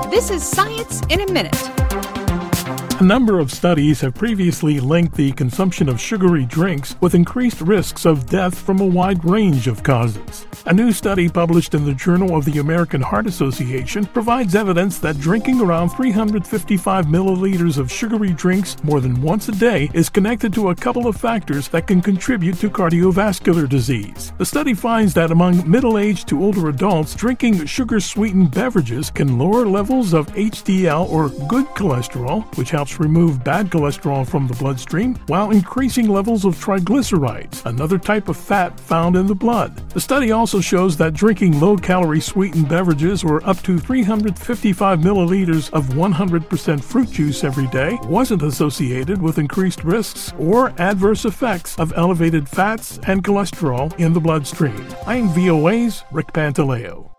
This is Science in a Minute. A number of studies have previously linked the consumption of sugary drinks with increased risks of death from a wide range of causes. A new study published in the Journal of the American Heart Association provides evidence that drinking around 355 milliliters of sugary drinks more than once a day is connected to a couple of factors that can contribute to cardiovascular disease. The study finds that among middle-aged to older adults, drinking sugar-sweetened beverages can lower levels of HDL or good cholesterol, which helps remove bad cholesterol from the bloodstream, while increasing levels of triglycerides, another type of fat found in the blood. The study also shows that drinking low-calorie sweetened beverages or up to 355 milliliters of 100% fruit juice every day wasn't associated with increased risks or adverse effects of elevated fats and cholesterol in the bloodstream. I'm VOA's Rick Pantaleo.